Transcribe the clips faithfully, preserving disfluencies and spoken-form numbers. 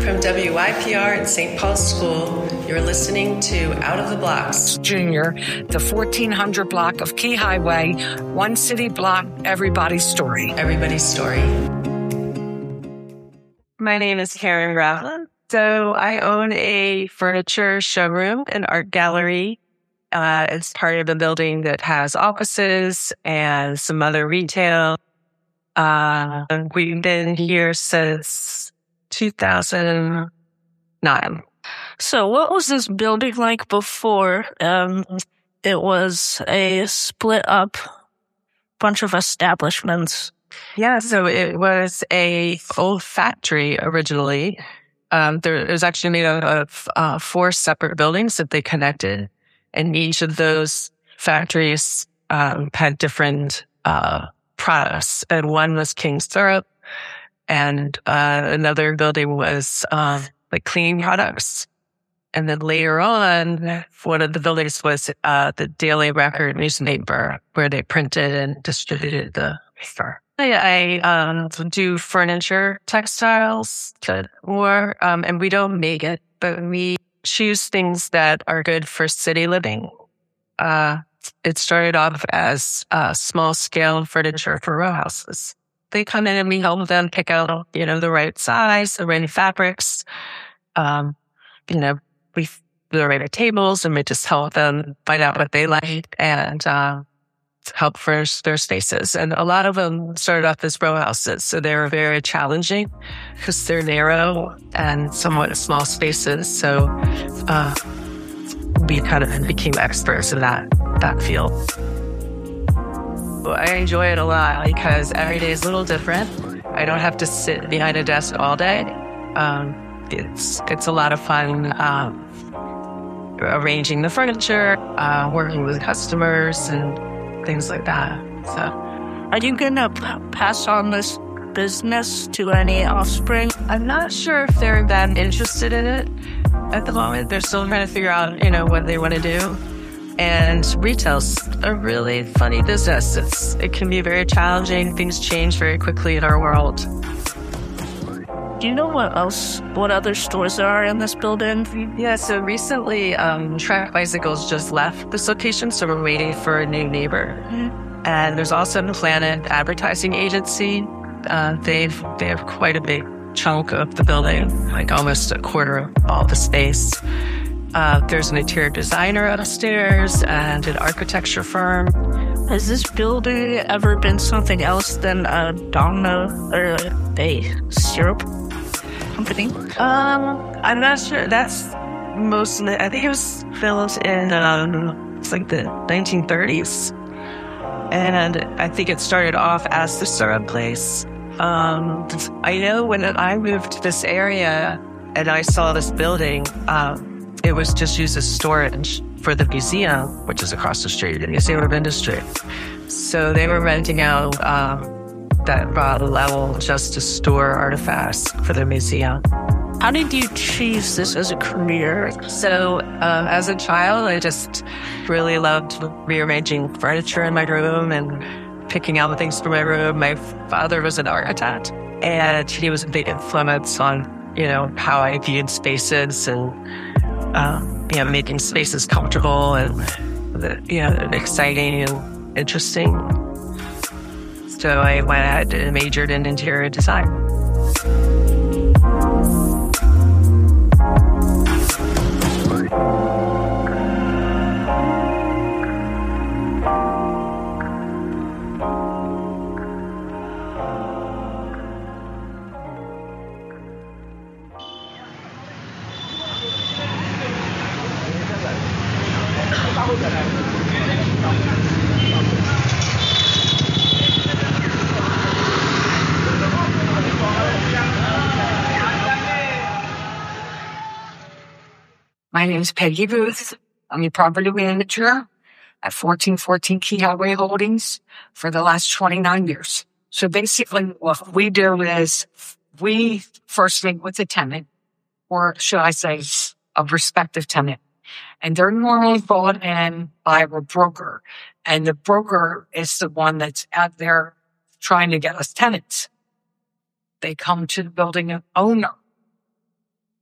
From W Y P R at Saint Paul's School, you're listening to Out of the Blocks. Junior, the fourteen hundred block of Key Highway, one city block, everybody's story. Everybody's story. My name is Karen Ravlin. So I own a furniture showroom and art gallery. Uh, it's part of a building that has offices and some other retail. Uh, we've been here since two thousand nine. So what was this building like before? Um, it was a split up bunch of establishments. Yeah, so it was a old factory originally. Um, there, it was actually made out of uh, four separate buildings that they connected. And each of those factories um, had different uh, products. And one was King Syrup, and uh, another building was uh, like cleaning products. And then later on, one of the buildings was uh, the Daily Record newspaper, where they printed and distributed the paper. I, I um, do furniture, textiles, or um, and we don't make it, but we choose things that are good for city living. Uh, it started off as uh, small-scale furniture for row houses. They come in and we help them pick out, you know, the right size, the right fabrics. Um, you know, we the right tables, and we just help them find out what they like and uh, help furnish their spaces. And a lot of them started off as row houses, so they were very challenging because they're narrow and somewhat small spaces. So uh, we kind of became experts in that that field. I enjoy it a lot because every day is a little different. I don't have to sit behind a desk all day. Um, it's it's a lot of fun um, arranging the furniture, uh, working with customers, and things like that. So, are you gonna p- pass on this business to any offspring? I'm not sure if they're that interested in it at the moment. They're still trying to figure out, you know, what they want to do. And retail's a really funny business. It's it can be very challenging. Things change very quickly in our world. Do you know what else, what other stores there are in this building? Yeah, so recently, um, Track Bicycles just left this location, so we're waiting for a new neighbor. Mm-hmm. And there's also the Planet Advertising Agency. Uh, they've, they have quite a big chunk of the building, like almost a quarter of all the space. Uh, there's an interior designer upstairs and an architecture firm. Has this building ever been something else than a Donna or a syrup company? Um, I'm not sure. That's mostly, I think it was built in, um, it's like the nineteen thirties. And I think it started off as the syrup place. Um, I know when I moved to this area and I saw this building, um, it was just used as storage for the museum, which is across the street, the Museum of Industry. So they were renting out um, that bottom level just to store artifacts for the museum. How did you choose this as a career? So um, as a child, I just really loved rearranging furniture in my room and picking out things for my room. My father was an architect, and he was a big influence on, you know, how I viewed spaces and Um, you know, making spaces comfortable and, you know, exciting and interesting. So I went ahead and majored in interior design. My name is Peggy Booth. I'm a property manager at fourteen fourteen Key Highway Holdings for the last twenty-nine years. So basically what we do is we first meet with the tenant, or should I say a prospective tenant, and they're normally brought in by a broker. And the broker is the one that's out there trying to get us tenants. They come to the building owner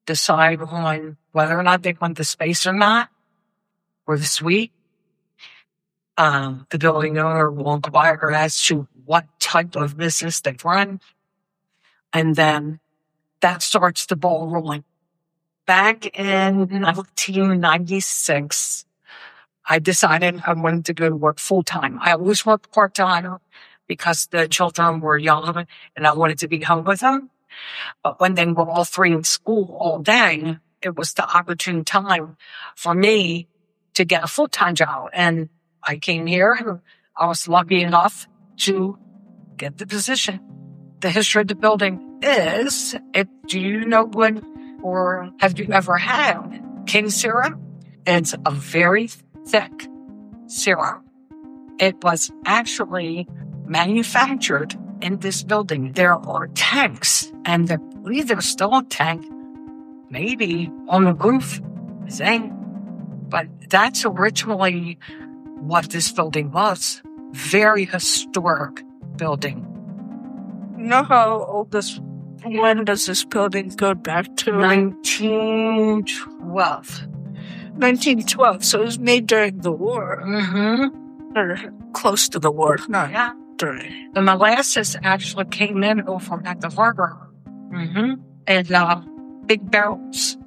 decide on whether or not they want the space or not, or the suite. Um, the building owner will inquire as to what type of business they run. And then that starts the ball rolling. Back in nineteen ninety-six, I decided I wanted to go to work full time. I always worked part time because the children were young and I wanted to be home with them. But when they were all three in school all day, it was the opportune time for me to get a full time job. And I came here and I was lucky enough to get the position. The history of the building is, if, do you know what, or have you ever had cane syrup? It's a very thick syrup. It was actually manufactured in this building. There are tanks, and I believe there's still a tank, maybe on the roof, I think. But that's originally what this building was. Very historic building. You know how old this, when does this building go back to? nineteen twelve. nineteen twelve, so it was made during the war. Mm-hmm. Or close to the war, not Yeah. during. The molasses actually came in over at the harbor. Mm-hmm. And uh, big barrels.